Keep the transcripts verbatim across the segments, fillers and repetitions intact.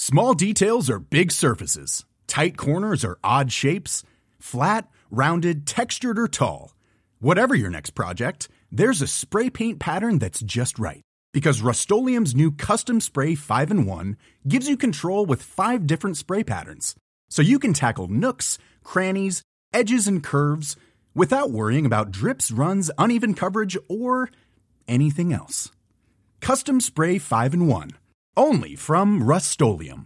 Small details are big surfaces. Tight corners are odd shapes. Flat, rounded, textured, or tall. Whatever your next project, there's a spray paint pattern that's just right. Because Rust-Oleum's new Custom Spray five in one gives you control with five different spray patterns. So you can tackle nooks, crannies, edges, and curves without worrying about drips, runs, uneven coverage, or anything else. Custom Spray five in one. Only from Rust-Oleum.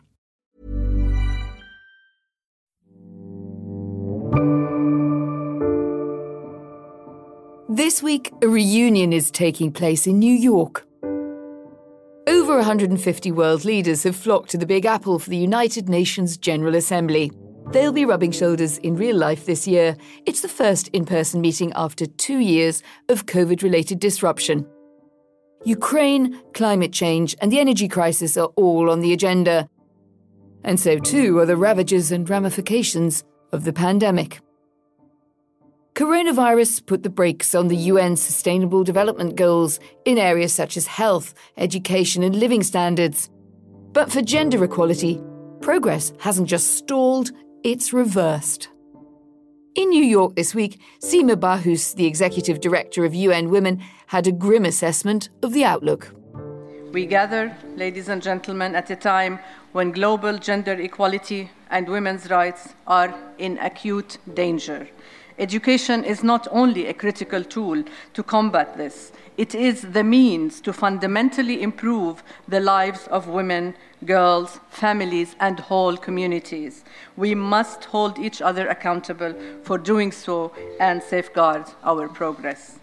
This week, a reunion is taking place in New York. Over one hundred fifty world leaders have flocked to the Big Apple for the United Nations General Assembly. They'll be rubbing shoulders in real life this year. It's the first in-person meeting after two years of COVID-related disruption. Ukraine, climate change, and the energy crisis are all on the agenda. And so too are the ravages and ramifications of the pandemic. Coronavirus put the brakes on the U N Sustainable Development Goals in areas such as health, education, and living standards. But for gender equality, progress hasn't just stalled, it's reversed. In New York this week, Sima Bahous, the executive director of U N Women, had a grim assessment of the outlook. We gather, ladies and gentlemen, at a time when global gender equality and women's rights are in acute danger. Education is not only a critical tool to combat this, it is the means to fundamentally improve the lives of women, girls, families, and whole communities. We must hold each other accountable for doing so and safeguard our progress.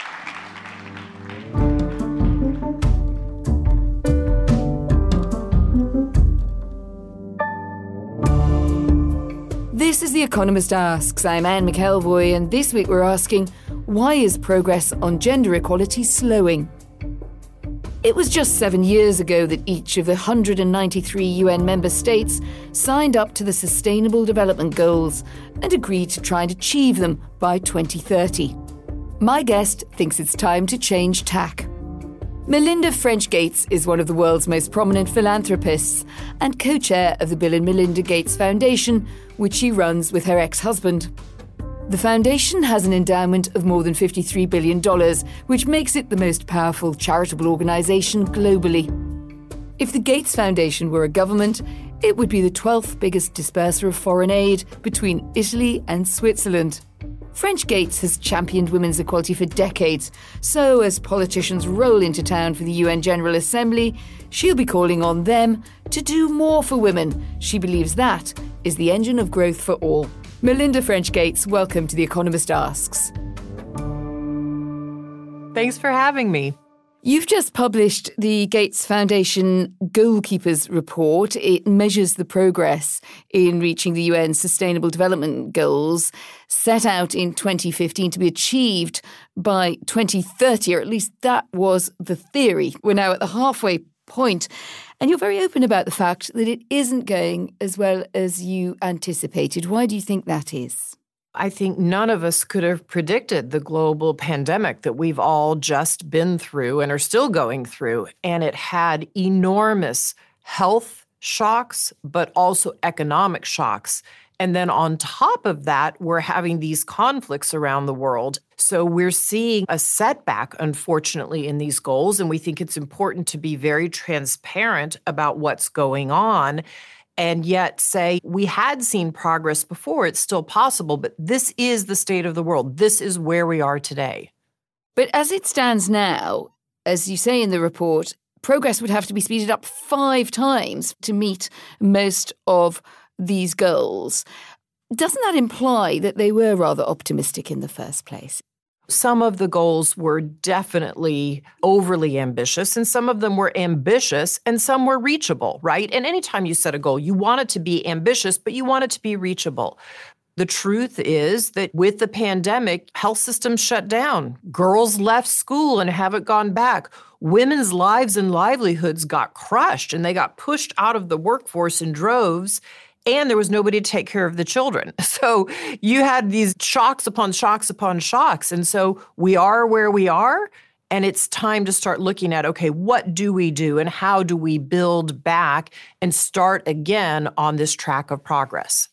This is The Economist Asks. I'm Anne McElvoy, and this week we're asking, why is progress on gender equality slowing? It was just seven years ago that each of the one hundred ninety-three U N member states signed up to the Sustainable Development Goals and agreed to try and achieve them by twenty thirty. My guest thinks it's time to change tack. Melinda French Gates is one of the world's most prominent philanthropists and co-chair of the Bill and Melinda Gates Foundation, which she runs with her ex-husband. The foundation has an endowment of more than fifty-three billion dollars, which makes it the most powerful charitable organisation globally. If the Gates Foundation were a government, it would be the twelfth biggest disperser of foreign aid between Italy and Switzerland. French Gates has championed women's equality for decades, so as politicians roll into town for the U N General Assembly, she'll be calling on them to do more for women. She believes that is the engine of growth for all. Melinda French Gates, welcome to The Economist Asks. Thanks for having me. You've just published the Gates Foundation Goalkeepers Report. It measures the progress in reaching the U N Sustainable Development Goals set out in twenty fifteen to be achieved by twenty thirty, or at least that was the theory. We're now at the halfway point, and you're very open about the fact that it isn't going as well as you anticipated. Why do you think that is? I think none of us could have predicted the global pandemic that we've all just been through and are still going through. And it had enormous health shocks, but also economic shocks. And then on top of that, we're having these conflicts around the world. So we're seeing a setback, unfortunately, in these goals. And we think it's important to be very transparent about what's going on. And yet say, we had seen progress before, it's still possible, but this is the state of the world. This is where we are today. But as it stands now, as you say in the report, progress would have to be speeded up five times to meet most of these goals. Doesn't that imply that they were rather optimistic in the first place? Some of the goals were definitely overly ambitious, and some of them were ambitious, and some were reachable, right? And anytime you set a goal, you want it to be ambitious, but you want it to be reachable. The truth is that with the pandemic, health systems shut down. Girls left school and haven't gone back. Women's lives and livelihoods got crushed, and they got pushed out of the workforce in droves. And there was nobody to take care of the children. So you had these shocks upon shocks upon shocks. And so we are where we are. And it's time to start looking at, okay, what do we do and how do we build back and start again on this track of progress?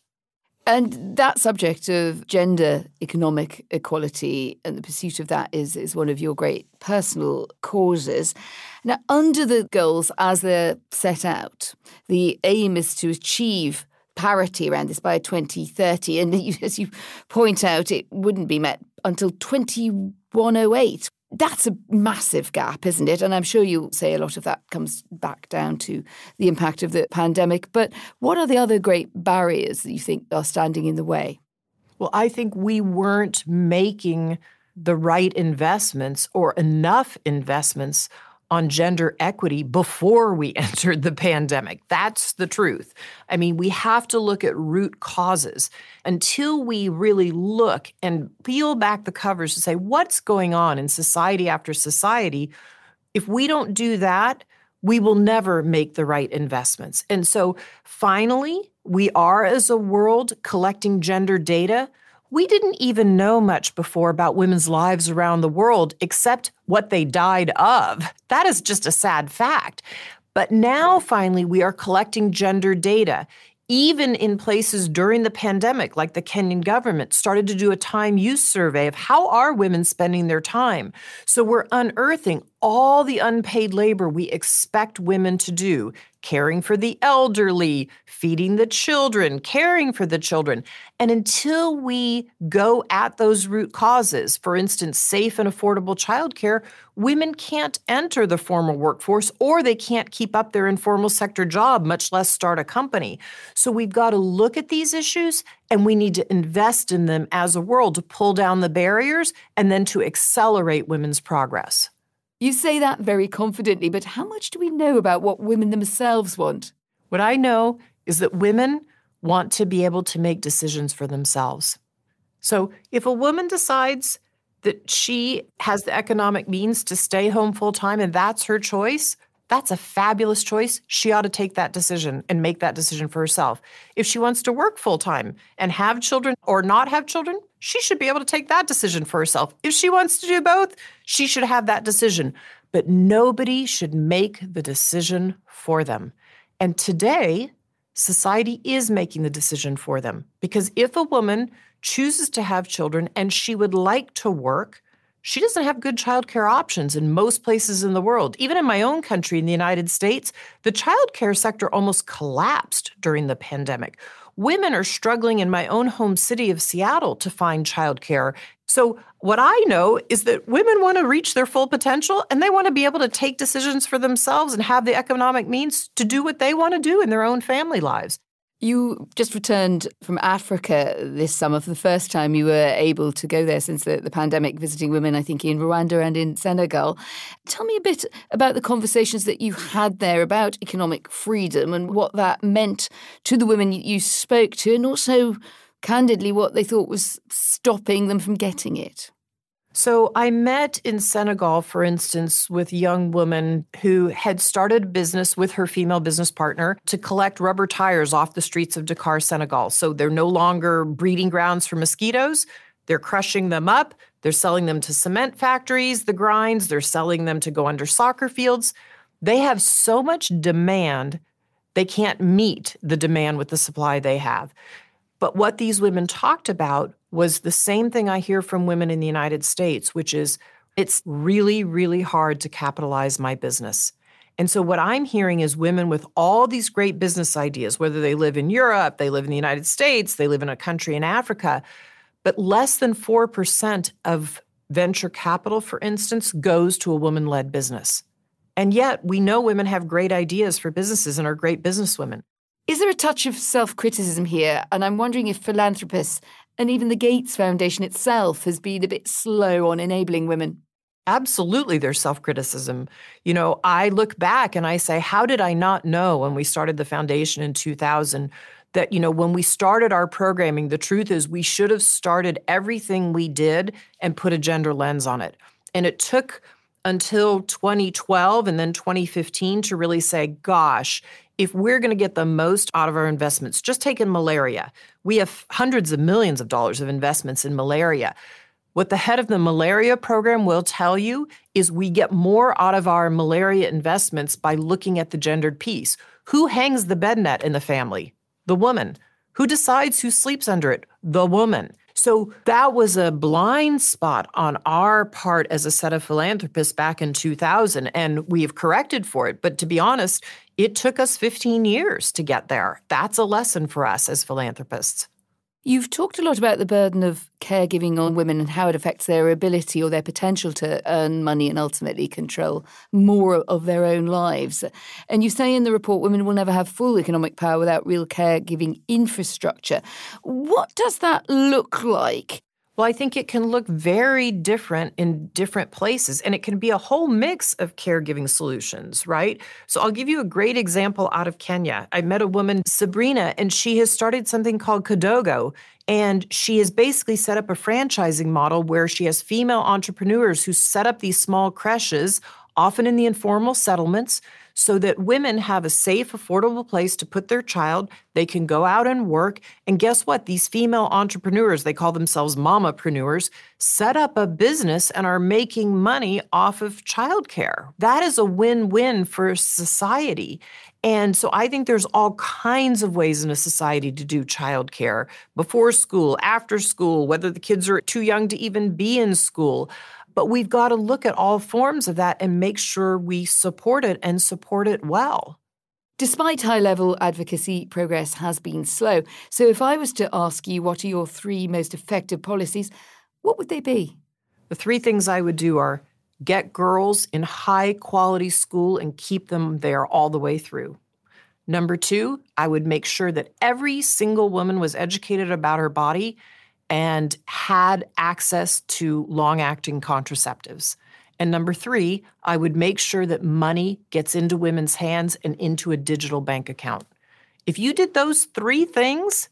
And that subject of gender economic equality and the pursuit of that is, is one of your great personal causes. Now, under the goals as they're set out, the aim is to achieve parity around this by twenty thirty. And as you point out, it wouldn't be met until twenty-one oh eight. That's a massive gap, isn't it? And I'm sure you'll say a lot of that comes back down to the impact of the pandemic. But what are the other great barriers that you think are standing in the way? Well, I think we weren't making the right investments or enough investments on gender equity before we entered the pandemic. That's the truth. I mean, we have to look at root causes. Until we really look and peel back the covers to say what's going on in society after society, if we don't do that, we will never make the right investments. And so finally, we are as a world collecting gender data. We didn't even know much before about women's lives around the world, except what they died of. That is just a sad fact. But now, finally, we are collecting gender data. Even in places during the pandemic, like the Kenyan government started to do a time use survey of how are women spending their time. So we're unearthing all the unpaid labor we expect women to do, caring for the elderly, feeding the children, caring for the children. And until we go at those root causes, for instance, safe and affordable childcare, women can't enter the formal workforce or they can't keep up their informal sector job, much less start a company. So we've got to look at these issues and we need to invest in them as a world to pull down the barriers and then to accelerate women's progress. You say that very confidently, but how much do we know about what women themselves want? What I know is that women want to be able to make decisions for themselves. So if a woman decides that she has the economic means to stay home full-time and that's her choice, that's a fabulous choice. She ought to take that decision and make that decision for herself. If she wants to work full-time and have children or not have children, she should be able to take that decision for herself. If she wants to do both, she should have that decision. But nobody should make the decision for them. And today, society is making the decision for them. Because if a woman chooses to have children and she would like to work, she doesn't have good childcare options in most places in the world. Even in my own country, in the United States, the childcare sector almost collapsed during the pandemic. Women are struggling in my own home city of Seattle to find childcare. So what I know is that women want to reach their full potential and they want to be able to take decisions for themselves and have the economic means to do what they want to do in their own family lives. You just returned from Africa this summer for the first time you were able to go there since the, the pandemic, visiting women, I think, in Rwanda and in Senegal. Tell me a bit about the conversations that you had there about economic freedom and what that meant to the women you spoke to, and also, candidly, what they thought was stopping them from getting it. So I met in Senegal, for instance, with a young woman who had started a business with her female business partner to collect rubber tires off the streets of Dakar, Senegal. So they're no longer breeding grounds for mosquitoes. They're crushing them up. They're selling them to cement factories, the grinds. They're selling them to go under soccer fields. They have so much demand, they can't meet the demand with the supply they have. But what these women talked about was the same thing I hear from women in the United States, which is it's really, really hard to capitalize my business. And so what I'm hearing is women with all these great business ideas, whether they live in Europe, they live in the United States, they live in a country in Africa, but less than four percent of venture capital, for instance, goes to a woman-led business. And yet we know women have great ideas for businesses and are great businesswomen. Is there a touch of self-criticism here? And I'm wondering if philanthropists and even the Gates Foundation itself has been a bit slow on enabling women. Absolutely, there's self-criticism. You know, I look back and I say, how did I not know when we started the foundation in two thousand that, you know, when we started our programming, the truth is we should have started everything we did and put a gender lens on it. And it took until twenty twelve and then twenty fifteen to really say, gosh, if we're going to get the most out of our investments, just take in malaria. We have hundreds of millions of dollars of investments in malaria. What the head of the malaria program will tell you is we get more out of our malaria investments by looking at the gendered piece. Who hangs the bed net in the family? The woman. Who decides who sleeps under it? The woman. So that was a blind spot on our part as a set of philanthropists back in two thousand, and we've corrected for it. But to be honest, it took us fifteen years to get there. That's a lesson for us as philanthropists. You've talked a lot about the burden of caregiving on women and how it affects their ability or their potential to earn money and ultimately control more of their own lives. And you say in the report women will never have full economic power without real caregiving infrastructure. What does that look like? Well, I think it can look very different in different places, and it can be a whole mix of caregiving solutions, right? So I'll give you a great example out of Kenya. I met a woman, Sabrina, and she has started something called Kidogo, and she has basically set up a franchising model where she has female entrepreneurs who set up these small creches, often in the informal settlements, so that women have a safe, affordable place to put their child. They can go out and work. And guess what? These female entrepreneurs, they call themselves mamapreneurs, set up a business and are making money off of childcare. That is a win-win for society. And so I think there's all kinds of ways in a society to do childcare, before school, after school, whether the kids are too young to even be in school. But we've got to look at all forms of that and make sure we support it and support it well. Despite high-level advocacy, progress has been slow. So if I was to ask you what are your three most effective policies, what would they be? The three things I would do are get girls in high-quality school and keep them there all the way through. Number two, I would make sure that every single woman was educated about her body and had access to long-acting contraceptives. And number three, I would make sure that money gets into women's hands and into a digital bank account. If you did those three things,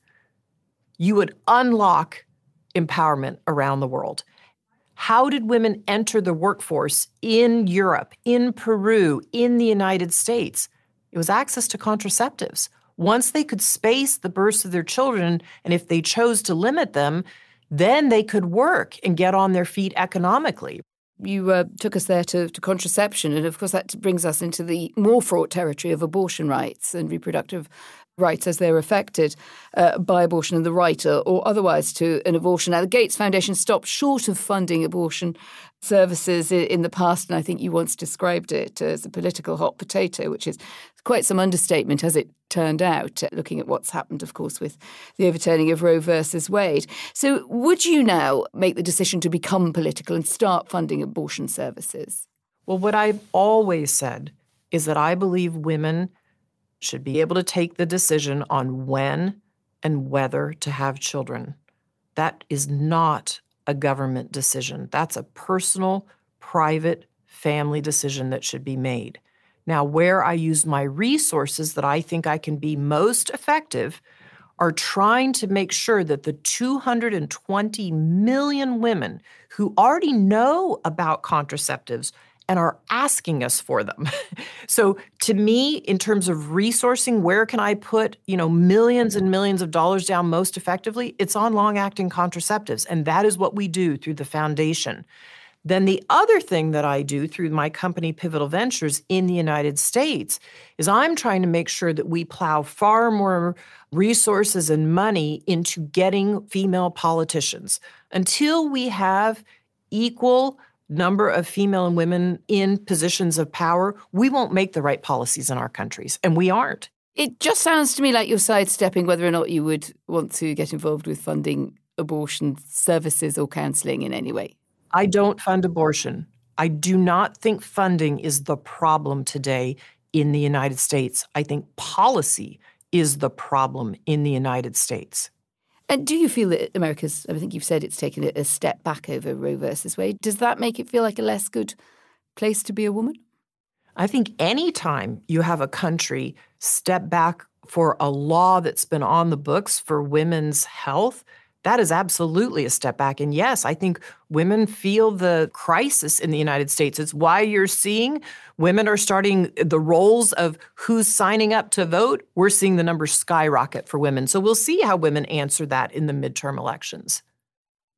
you would unlock empowerment around the world. How did women enter the workforce in Europe, in Peru, in the United States? It was access to contraceptives. Once they could space the births of their children, and if they chose to limit them, then they could work and get on their feet economically. You uh, took us there to, to contraception, and of course that brings us into the more fraught territory of abortion rights and reproductive rights as they're affected uh, by abortion and the right or, or otherwise to an abortion. Now, the Gates Foundation stopped short of funding abortion services in the past, and I think you once described it as a political hot potato, which is quite some understatement as it turned out, looking at what's happened, of course, with the overturning of Roe versus Wade. So would you now make the decision to become political and start funding abortion services? Well, what I've always said is that I believe women should be able to take the decision on when and whether to have children. That is not a government decision. That's a personal, private, family decision that should be made. Now, where I use my resources that I think I can be most effective are trying to make sure that the two hundred twenty million women who already know about contraceptives and are asking us for them. So to me, in terms of resourcing, where can I put, you know, millions and millions of dollars down most effectively? It's on long-acting contraceptives, and that is what we do through the foundation. Then the other thing that I do through my company, Pivotal Ventures, in the United States is I'm trying to make sure that we plow far more resources and money into getting female politicians. Until we have equal number of female and women in positions of power, we won't make the right policies in our countries, and we aren't. It just sounds to me like you're sidestepping whether or not you would want to get involved with funding abortion services or counselling in any way. I don't fund abortion. I do not think funding is the problem today in the United States. I think policy is the problem in the United States. And do you feel that America's, I think you've said it's taken a step back over Roe versus Wade. Does that make it feel like a less good place to be a woman? I think any time you have a country step back for a law that's been on the books for women's health, that is absolutely a step back. And yes, I think women feel the crisis in the United States. It's why you're seeing women are starting the roles of who's signing up to vote. We're seeing the numbers skyrocket for women. So we'll see how women answer that in the midterm elections.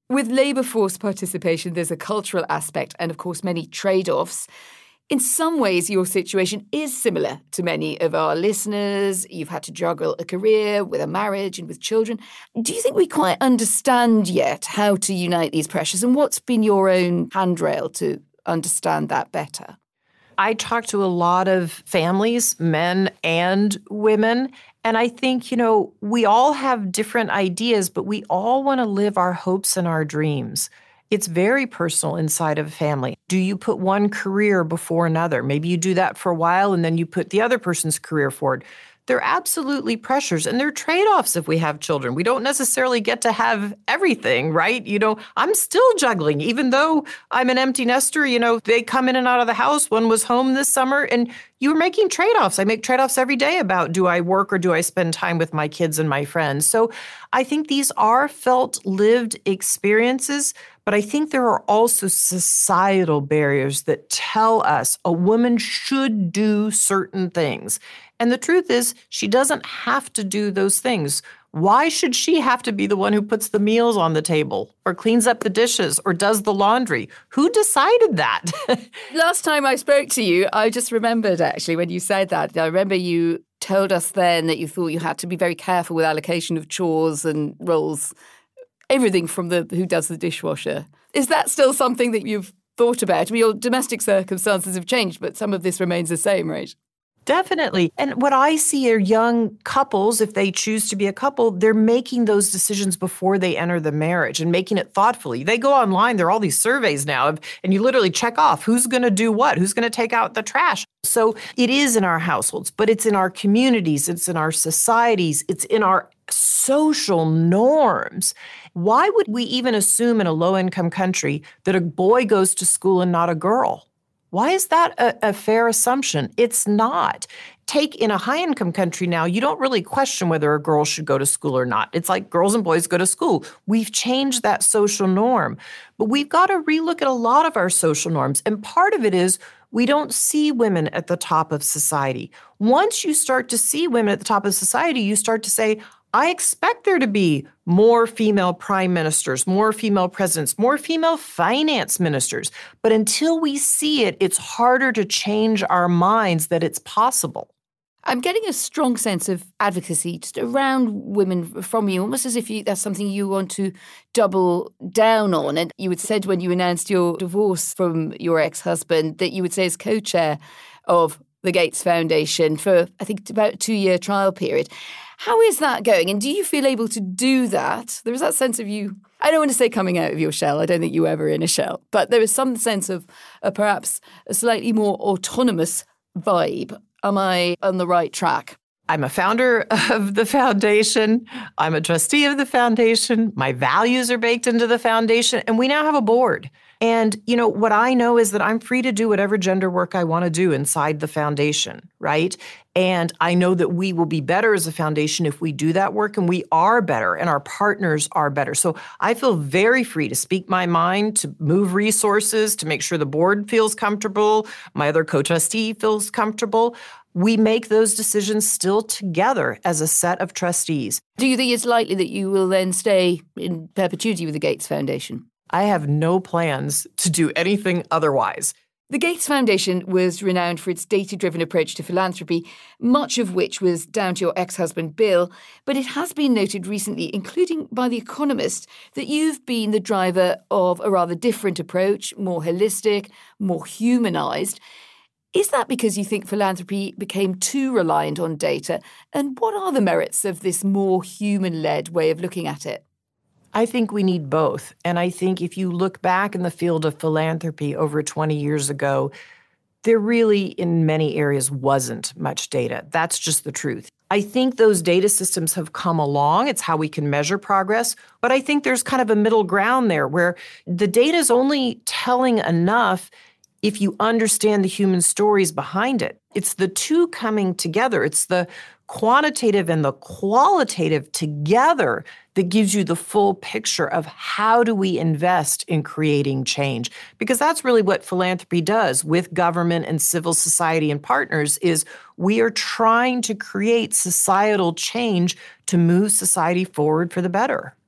With labour force participation, there's a cultural aspect and, of course, many trade-offs. In some ways, your situation is similar to many of our listeners. You've had to juggle a career with a marriage and with children. Do you think we quite understand yet how to unite these pressures? And what's been your own handrail to understand that better? I talk to a lot of families, men and women, and I think, you know, we all have different ideas, but we all want to live our hopes and our dreams. It's very personal inside of a family. Do you put one career before another? Maybe you do that for a while and then you put the other person's career forward. There are absolutely pressures and there are trade-offs if we have children. We don't necessarily get to have everything, right? You know, I'm still juggling, even though I'm an empty nester. You know, they come in and out of the house. One was home this summer and you were making trade-offs. I make trade-offs every day about do I work or do I spend time with my kids and my friends? So I think these are felt lived experiences, but I think there are also societal barriers that tell us a woman should do certain things. And the truth is, she doesn't have to do those things. Why should she have to be the one who puts the meals on the table or cleans up the dishes or does the laundry? Who decided that? Last time I spoke to you, I just remembered actually when you said that. I remember you told us then that you thought you had to be very careful with allocation of chores and roles, everything from the who does the dishwasher. Is that still something that you've thought about? I mean, your domestic circumstances have changed, but some of this remains the same, right? Definitely. And what I see are young couples, if they choose to be a couple, they're making those decisions before they enter the marriage and making it thoughtfully. They go online, there are all these surveys now, of, and you literally check off who's going to do what, who's going to take out the trash. So it is in our households, but it's in our communities, it's in our societies, it's in our social norms. Why would we even assume in a low-income country that a boy goes to school and not a girl? Why is that a, a fair assumption? It's not. Take in a high-income country now, you don't really question whether a girl should go to school or not. It's like girls and boys go to school. We've changed that social norm. But we've got to relook at a lot of our social norms. And part of it is we don't see women at the top of society. Once you start to see women at the top of society, you start to say, I expect there to be more female prime ministers, more female presidents, more female finance ministers. But until we see it, it's harder to change our minds that it's possible. I'm getting a strong sense of advocacy just around women from you, almost as if you, that's something you want to double down on. And you had said when you announced your divorce from your ex-husband that you would say as co-chair of the Gates Foundation for, I think, about a two-year trial period. How is that going? And do you feel able to do that? There is that sense of you, I don't want to say coming out of your shell. I don't think you were ever in a shell. But there is some sense of uh, perhaps a slightly more autonomous vibe. Am I on the right track? I'm a founder of the foundation. I'm a trustee of the foundation. My values are baked into the foundation. And we now have a board. And, you know, what I know is that I'm free to do whatever gender work I want to do inside the foundation, right? And I know that we will be better as a foundation if we do that work, and we are better, and our partners are better. So I feel very free to speak my mind, to move resources, to make sure the board feels comfortable, my other co-trustee feels comfortable. We make those decisions still together as a set of trustees. Do you think it's likely that you will then stay in perpetuity with the Gates Foundation? I have no plans to do anything otherwise. The Gates Foundation was renowned for its data-driven approach to philanthropy, much of which was down to your ex-husband Bill, but it has been noted recently, including by The Economist, that you've been the driver of a rather different approach, more holistic, more humanised. Is that because you think philanthropy became too reliant on data? And what are the merits of this more human-led way of looking at it? I think we need both. And I think if you look back in the field of philanthropy over twenty years ago, there really, in many areas, wasn't much data. That's just the truth. I think those data systems have come along. It's how we can measure progress. But I think there's kind of a middle ground there where the data is only telling enough if you understand the human stories behind it. It's the two coming together. It's the quantitative and the qualitative together that gives you the full picture of how do we invest in creating change. Because that's really what philanthropy does with government and civil society and partners is we are trying to create societal change to move society forward for the better.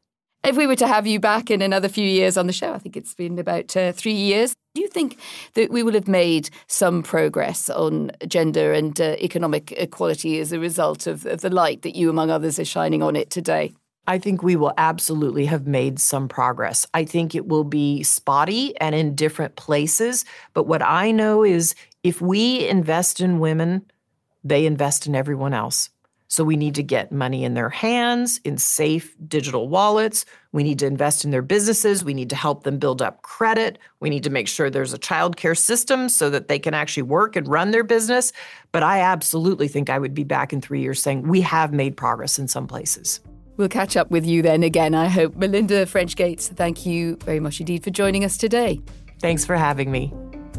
If we were to have you back in another few years on the show, I think it's been about uh, three years, do you think that we will have made some progress on gender and uh, economic equality as a result of, of the light that you, among others, are shining on it today? I think we will absolutely have made some progress. I think it will be spotty and in different places. But what I know is if we invest in women, they invest in everyone else. So we need to get money in their hands, in safe digital wallets. We need to invest in their businesses. We need to help them build up credit. We need to make sure there's a childcare system so that they can actually work and run their business. But I absolutely think I would be back in three years saying we have made progress in some places. We'll catch up with you then again, I hope. Melinda French Gates, thank you very much indeed for joining us today. Thanks for having me.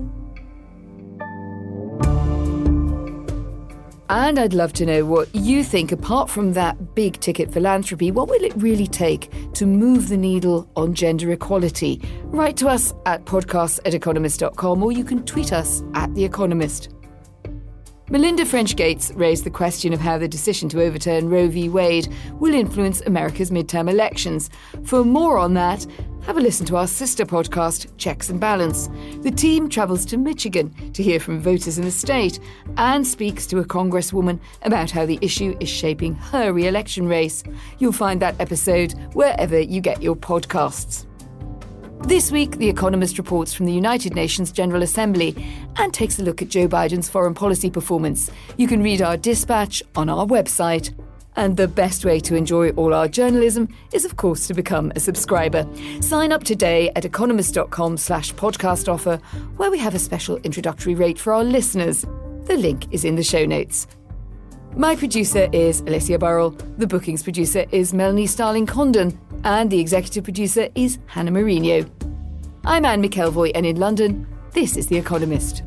And I'd love to know what you think, apart from that big ticket philanthropy, what will it really take to move the needle on gender equality? Write to us at podcasts at economist dot com, or you can tweet us at The Economist. Melinda French Gates raised the question of how the decision to overturn Roe v. Wade will influence America's midterm elections. For more on that, have a listen to our sister podcast, Checks and Balance. The team travels to Michigan to hear from voters in the state and speaks to a congresswoman about how the issue is shaping her re-election race. You'll find that episode wherever you get your podcasts. This week, The Economist reports from the United Nations General Assembly and takes a look at Joe Biden's foreign policy performance. You can read our dispatch on our website. And the best way to enjoy all our journalism is, of course, to become a subscriber. Sign up today at economist.com slash podcast offer, where we have a special introductory rate for our listeners. The link is in the show notes. My producer is Alicia Burrell, the bookings producer is Melanie Starling-Condon, and the executive producer is Hannah Mourinho. I'm Anne McElvoy, and in London, this is The Economist.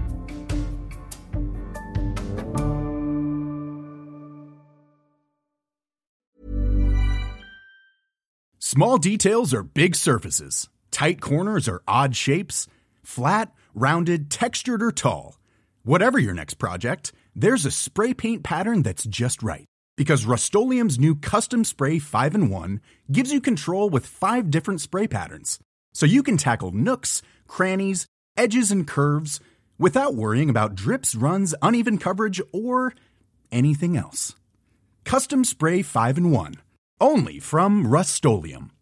Small details are big surfaces. Tight corners are odd shapes. Flat, rounded, textured, or tall. Whatever your next project, there's a spray paint pattern that's just right. Because Rust-Oleum's new Custom Spray five in one gives you control with five different spray patterns. So you can tackle nooks, crannies, edges, and curves without worrying about drips, runs, uneven coverage, or anything else. Custom Spray five in one. Only from Rust-Oleum.